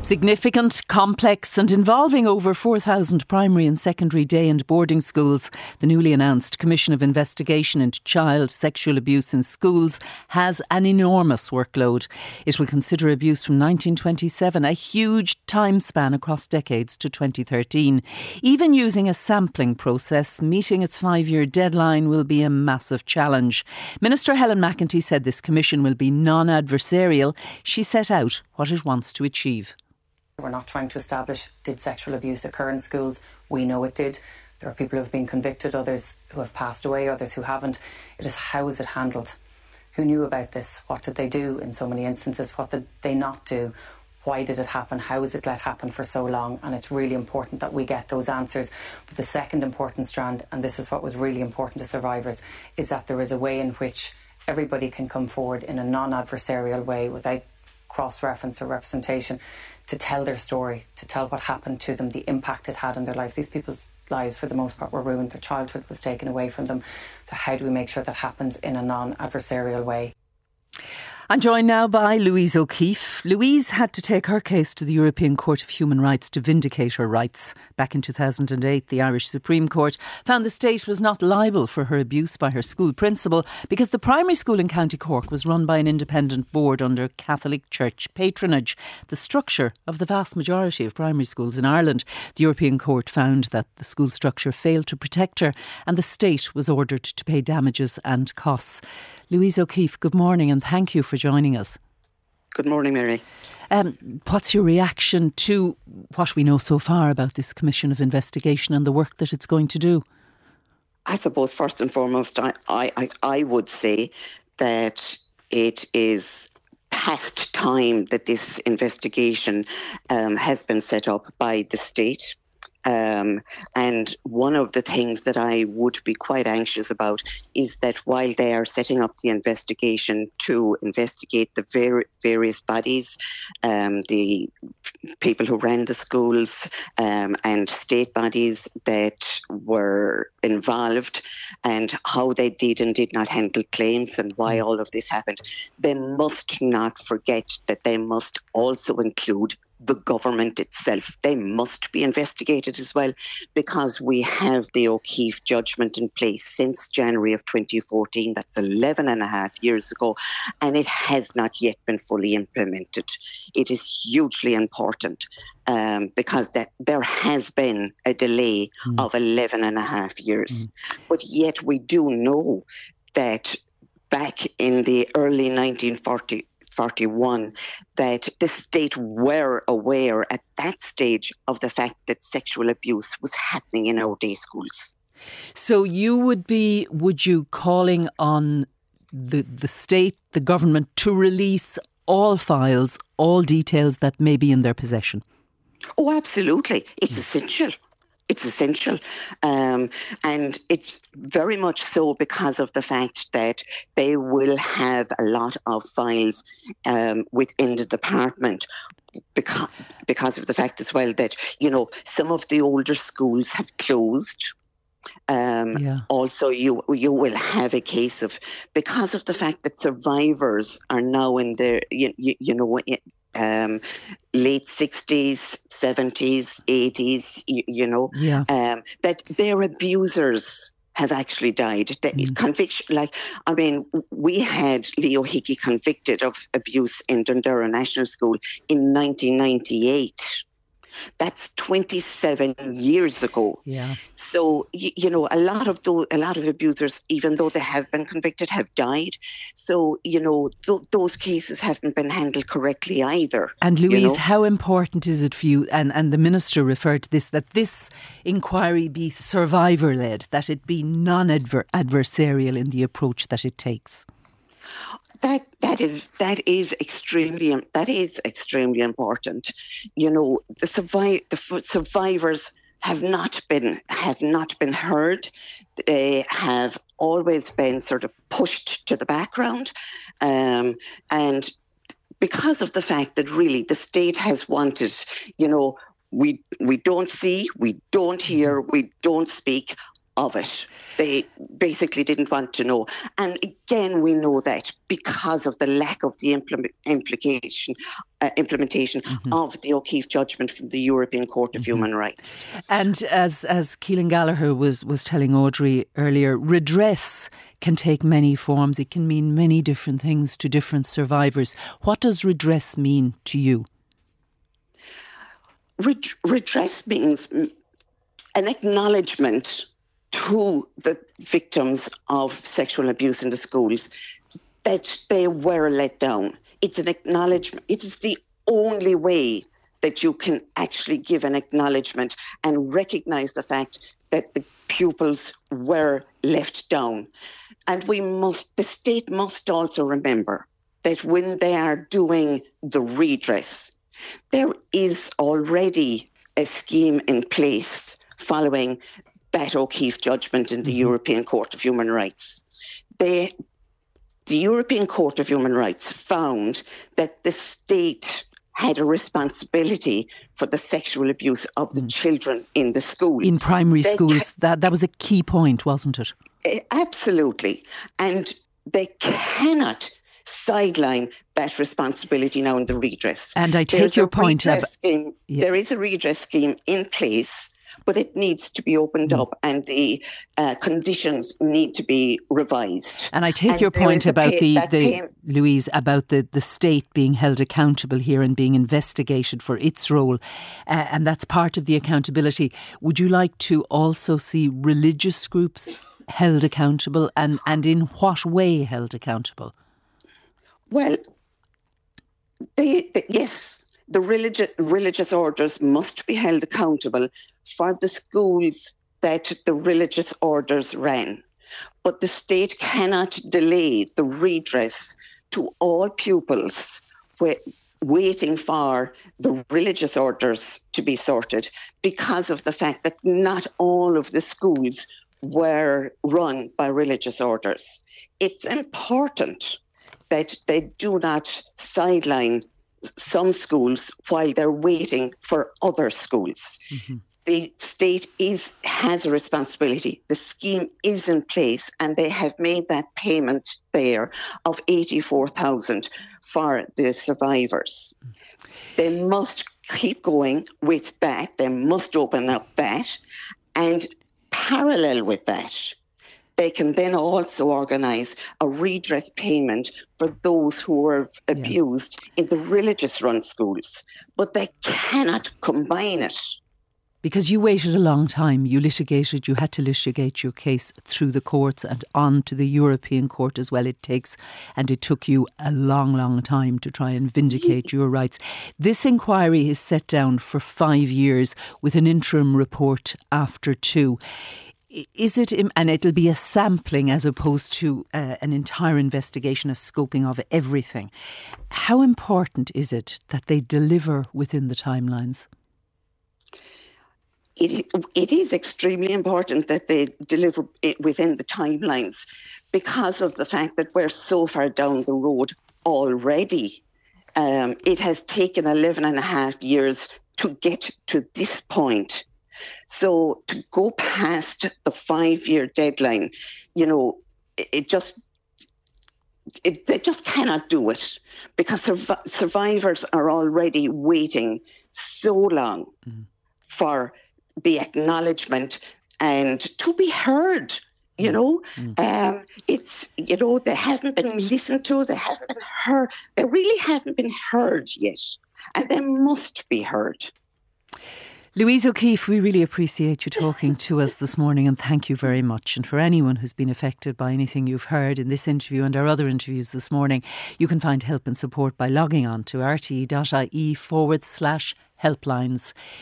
Significant, complex and involving over 4,000 primary and secondary day and boarding schools, the newly announced Commission of Investigation into Child Sexual Abuse in Schools has an enormous workload. It will consider abuse from 1927, a huge time span across decades, to 2013. Even using a sampling process, meeting its 5-year deadline will be a massive challenge. Minister Helen McEntee said this commission will be non-adversarial. She set out what it wants to achieve. We're not trying to establish, did sexual abuse occur in schools? We know it did. There are people who have been convicted, others who have passed away, others who haven't. It is, how is it handled? Who knew about this? What did they do in so many instances? What did they not do? Why did it happen? How is it let happen for so long? And it's really important that we get those answers. But the second important strand, and this is what was really important to survivors, is that there is a way in which everybody can come forward in a non-adversarial way without cross-reference or representation to tell their story, to tell what happened to them, the impact it had on their lives. These people's lives, for the most part, were ruined. Their childhood was taken away from them. So how do we make sure that happens in a non-adversarial way? I'm joined now by Louise O'Keeffe. Louise had to take her case to the European Court of Human Rights to vindicate her rights. Back in 2008, the Irish Supreme Court found the state was not liable for her abuse by her school principal because the primary school in County Cork was run by an independent board under Catholic Church patronage, the structure of the vast majority of primary schools in Ireland. The European Court found that the school structure failed to protect her and the state was ordered to pay damages and costs. Louise O'Keeffe, good morning and thank you for joining us. Good morning, Mary. What's your reaction to what we know so far about this Commission of Investigation and the work that it's going to do? I suppose first and foremost, I would say that it is past time that this investigation has been set up by the state. And one of the things that I would be quite anxious about is that while they are setting up the investigation to investigate the various bodies, the people who ran the schools and state bodies that were involved and how they did and did not handle claims and why all of this happened, they must not forget that they must also include the government itself. They must be investigated as well because we have the O'Keeffe judgment in place since January of 2014. That's 11 and a half years ago, and it has not yet been fully implemented. It is hugely important because that there has been a delay of 11 and a half years. But yet we do know that back in the early 1941, that the state were aware at that stage of the fact that sexual abuse was happening in our day schools. So would you calling on the state, the government, to release all files, all details that may be in their possession? Oh, absolutely. It's essential. It's essential. And it's very much so because of the fact that they will have a lot of files within the department because of the fact as well that, some of the older schools have closed. Also, you will have a case of, because of the fact that survivors are now in their, late 60s, 70s, 80s, that their abusers have actually died. The conviction, we had Leo Hickey convicted of abuse in Dundera National School in 1998. That's 27 years ago. Yeah. So, a lot of abusers, even though they have been convicted, have died. So, those cases haven't been handled correctly either. And Louise, how important is it for you, and the Minister referred to this, that this inquiry be survivor-led, that it be non-adversarial in the approach that it takes? That is extremely important. The survivors have not been heard. They have always been sort of pushed to the background, and because of the fact that really the state has wanted, we don't see, we don't hear, we don't speak. of it. They basically didn't want to know. And again, we know that because of the lack of the implementation of the O'Keeffe judgment from the European Court of Human Rights. And as Keelan Gallagher was telling Audrey earlier, redress can take many forms. It can mean many different things to different survivors. What does redress mean to you? Redress means an acknowledgement to the victims of sexual abuse in the schools that they were let down. It's an acknowledgement. It is the only way that you can actually give an acknowledgement and recognise the fact that the pupils were left down. And the state must also remember that when they are doing the redress, there is already a scheme in place following that O'Keeffe judgment in the European Court of Human Rights. The European Court of Human Rights found that the state had a responsibility for the sexual abuse of the children in the school. In primary schools, that was a key point, wasn't it? Absolutely. And they cannot sideline that responsibility now in the redress. And I take your point. There is a redress scheme in place, but it needs to be opened up and the conditions need to be revised. And I take your point about Louise, about the state being held accountable here and being investigated for its role. And that's part of the accountability. Would you like to also see religious groups held accountable and in what way held accountable? Well, yes, the religious orders must be held accountable for the schools that the religious orders ran. But the state cannot delay the redress to all pupils waiting for the religious orders to be sorted because of the fact that not all of the schools were run by religious orders. It's important that they do not sideline some schools while they're waiting for other schools. Mm-hmm. The state has a responsibility. The scheme is in place and they have made that payment there of 84,000 for the survivors. They must keep going with that. They must open up that. And parallel with that, they can then also organise a redress payment for those who were abused in the religious-run schools. But they cannot combine it. Because you waited a long time, you had to litigate your case through the courts and on to the European Court as well. It took you a long, long time to try and vindicate your rights. This inquiry is set down for 5 years with an interim report after 2. Is it, and it'll be a sampling as opposed to an entire investigation, a scoping of everything. How important is it that they deliver within the timelines? It is extremely important that they deliver it within the timelines because of the fact that we're so far down the road already. It has taken 11 and a half years to get to this point. So to go past the 5-year deadline, they just cannot do it because survivors are already waiting so long for the acknowledgement and to be heard. They haven't been listened to, they haven't been heard, they really haven't been heard yet, and they must be heard. Louise O'Keeffe, we really appreciate you talking to us this morning and thank you very much. And for anyone who's been affected by anything you've heard in this interview and our other interviews this morning, you can find help and support by logging on to rte.ie/helplines.